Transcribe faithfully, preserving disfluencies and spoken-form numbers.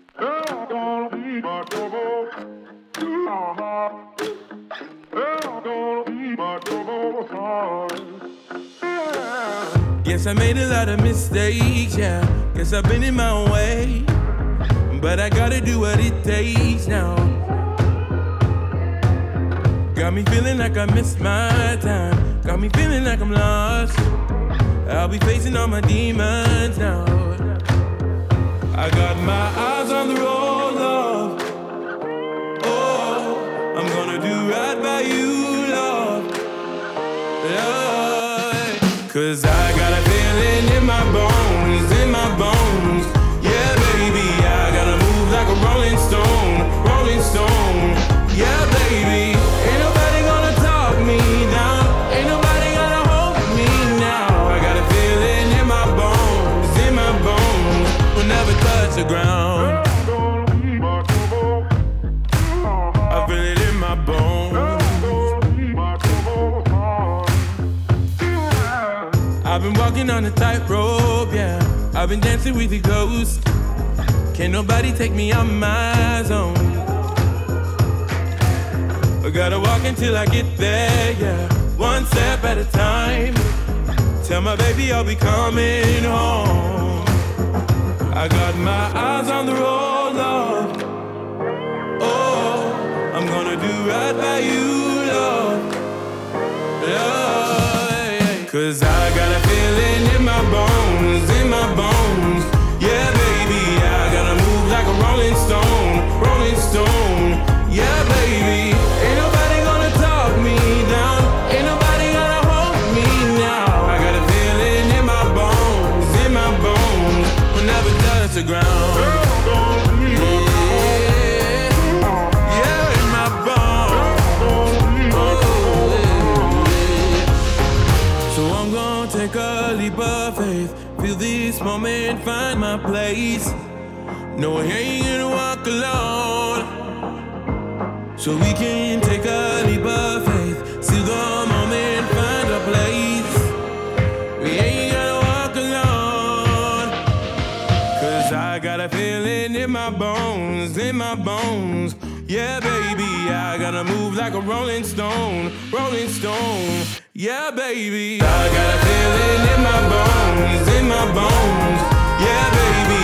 You're gonna be my double. Uh-huh. You're gonna be my double heart. Yeah. Guess I made a lot of mistakes, yeah. Guess I've been in my own way. But I gotta do what it takes now. Got me feeling like I missed my time. Got me feeling like I'm lost. I'll be facing all my demons now. I got my eyes on the road, love. Oh, I'm gonna do right by you, love. Love. Cause I got a feeling in my bones, in my bones. Yeah, baby, I gotta move like a rolling stone, rolling stone. Yeah, baby, ain't nobody gonna talk me down. Ain't nobody gonna hold me now. I got a feeling in my bones, in my bones. We'll never touch the ground. I feel it in my bones. I've been walking on a tightrope, yeah. I've been dancing with the ghosts. Can't nobody take me out my zone. I gotta walk until I get there, yeah. One step at a time. Tell my baby I'll be coming home. I got my eyes on the road, love. Oh, I'm gonna do right by you, love. Love. Cause I got a feeling in my bones, in my bones. Yeah, baby, I gotta move like a rolling stone, rolling stone. Yeah, baby, ain't nobody gonna talk me down. Ain't nobody gonna hold me now. I got a feeling in my bones, in my bones. We'll never touch the ground. Yeah, yeah, in my bones. Oh, yeah. So I'm gonna take a leap of faith. Feel this moment, find my place. No, I ain't gonna walk alone. So we can take a leap of faith. See the moment, find a place. We ain't gonna walk alone. Cause I got a feeling in my bones, in my bones. Yeah, baby, I gotta move like a rolling stone, rolling stone. Yeah, baby, I got a feeling in my bones, in my bones. Yeah, baby,